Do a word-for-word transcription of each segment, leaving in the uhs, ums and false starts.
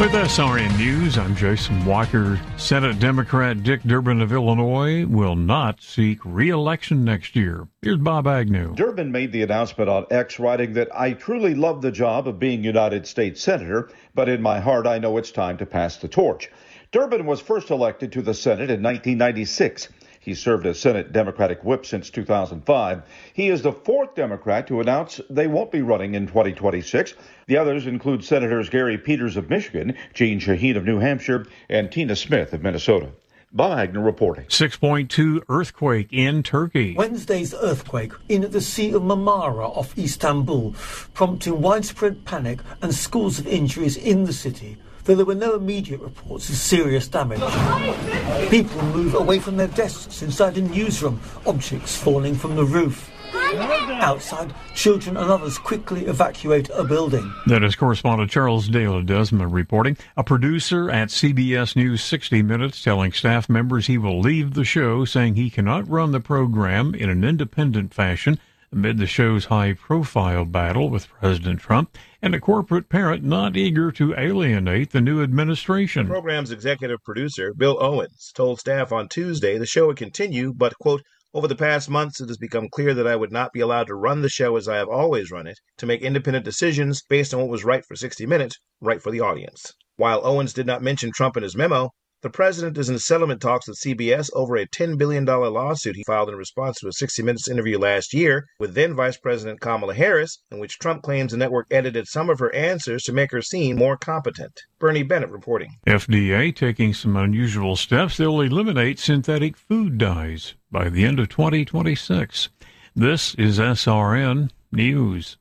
With S R N News, I'm Jason Walker. Senate Democrat Dick Durbin of Illinois will not seek re-election next year. Here's Bob Agnew. Durbin made the announcement on X, writing that I truly love the job of being United States Senator, but in my heart I know it's time to pass the torch. Durbin was first elected to the Senate in nineteen ninety-six. He served as Senate Democratic whip since two thousand five. He is the fourth Democrat to announce they won't be running in twenty twenty-six. The others include Senators Gary Peters of Michigan, Jeanne Shaheen of New Hampshire, and Tina Smith of Minnesota. Bob Agnew reporting. six point two earthquake in Turkey. Wednesday's earthquake in the Sea of Marmara off Istanbul, prompting widespread panic and scores of injuries in the city, though there were no immediate reports of serious damage. People move away from their desks inside a newsroom, objects falling from the roof. Outside, children and others quickly evacuate a building. That is correspondent Charles De Ledesma reporting. A producer at C B S News sixty minutes telling staff members he will leave the show, saying he cannot run the program in an independent fashion amid the show's high-profile battle with President Trump, and a corporate parent not eager to alienate the new administration. The program's executive producer, Bill Owens, told staff on Tuesday the show would continue, but, quote, over the past months, it has become clear that I would not be allowed to run the show as I have always run it, to make independent decisions based on what was right for sixty minutes, right for the audience. While Owens did not mention Trump in his memo, the president is in settlement talks with C B S over a ten billion dollars lawsuit he filed in response to a sixty minutes interview last year with then Vice President Kamala Harris, in which Trump claims the network edited some of her answers to make her seem more competent. Bernie Bennett reporting. F D A taking some unusual steps. They'll eliminate synthetic food dyes by the end of twenty twenty-six. This is S R N News.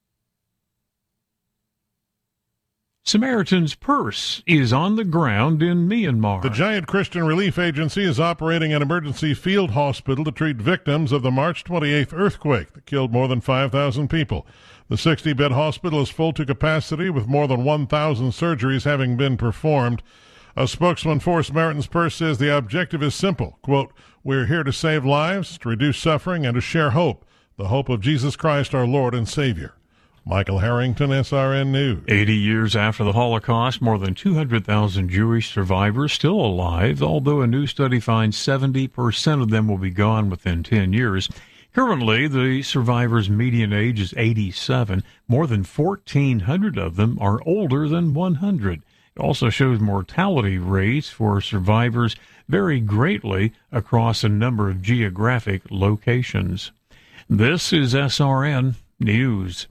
Samaritan's Purse is on the ground in Myanmar. The Giant Christian Relief Agency is operating an emergency field hospital to treat victims of the March twenty-eighth earthquake that killed more than five thousand people. The sixty-bed hospital is full to capacity, with more than one thousand surgeries having been performed. A spokesman for Samaritan's Purse says the objective is simple. Quote, "We're here to save lives, to reduce suffering, and to share hope, the hope of Jesus Christ, our Lord and Savior." Michael Harrington, S R N News. Eighty years after the Holocaust, more than two hundred thousand Jewish survivors still alive, although a new study finds seventy percent of them will be gone within ten years. Currently, the survivors' median age is eighty-seven. More than fourteen hundred of them are older than one hundred. It also shows mortality rates for survivors vary greatly across a number of geographic locations. This is S R N News.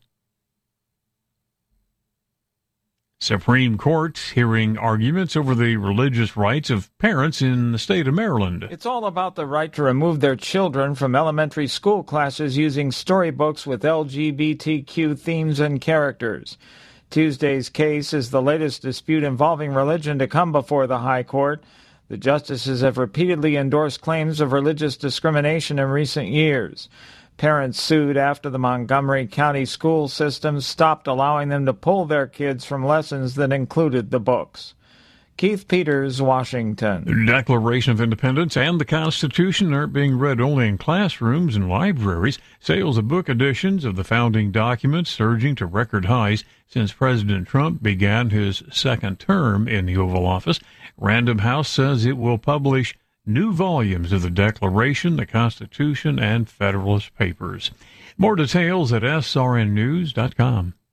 Supreme Court hearing arguments over the religious rights of parents in the state of Maryland. It's all about the right to remove their children from elementary school classes using storybooks with L G B T Q themes and characters. Tuesday's case is the latest dispute involving religion to come before the High Court. The justices have repeatedly endorsed claims of religious discrimination in recent years. Parents sued after the Montgomery County school system stopped allowing them to pull their kids from lessons that included the books. Keith Peters, Washington. The Declaration of Independence and the Constitution aren't being read only in classrooms and libraries. Sales of book editions of the founding documents surging to record highs since President Trump began his second term in the Oval Office. Random House says it will publish new volumes of the Declaration, the Constitution, and Federalist Papers. More details at S R N news dot com.